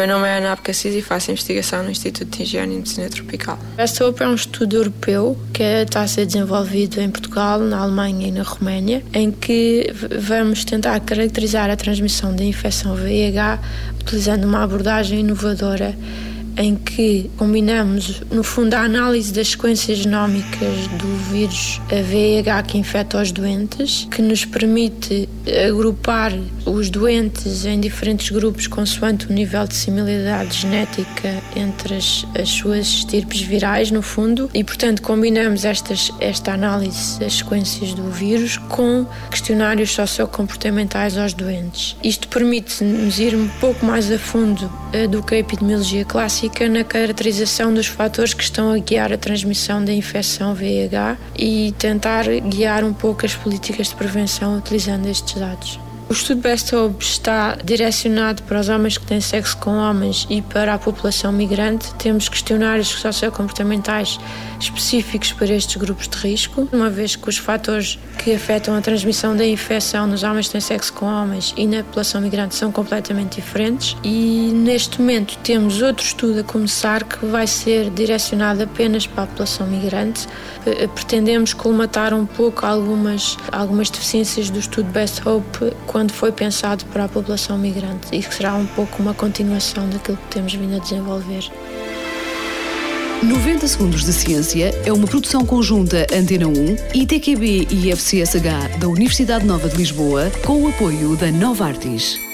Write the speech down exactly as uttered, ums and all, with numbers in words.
meu nome é Ana Abcacis e faço investigação no Instituto de Higiene e Medicina Tropical. Best Hope é um estudo europeu que está a ser desenvolvido em Portugal, na Alemanha e na Roménia, em que vamos tentar caracterizar a transmissão da infecção V I H utilizando uma abordagem inovadora em que combinamos, no fundo, a análise das sequências genómicas do vírus V I H que infecta os doentes, que nos permite agrupar os doentes em diferentes grupos consoante o nível de similaridade genética entre as, as suas estirpes virais, no fundo, e, portanto, combinamos estas, esta análise das sequências do vírus com questionários sociocomportamentais aos doentes. Isto permite-nos ir um pouco mais a fundo uh, do que a epidemiologia clássica na caracterização dos fatores que estão a guiar a transmissão da infecção V I H e tentar guiar um pouco as políticas de prevenção utilizando estes dados. O estudo Best Hope está direcionado para os homens que têm sexo com homens e para a população migrante. Temos questionários sociocomportamentais específicos para estes grupos de risco, uma vez que os fatores que afetam a transmissão da infecção nos homens que têm sexo com homens e na população migrante são completamente diferentes. E neste momento temos outro estudo a começar que vai ser direcionado apenas para a população migrante. Pretendemos colmatar um pouco algumas, algumas deficiências do estudo Best Hope quando foi pensado para a população migrante, e que será um pouco uma continuação daquilo que temos vindo a desenvolver. noventa Segundos de Ciência é uma produção conjunta Antena um, I T Q B e I F C S H da Universidade Nova de Lisboa, com o apoio da Novartis.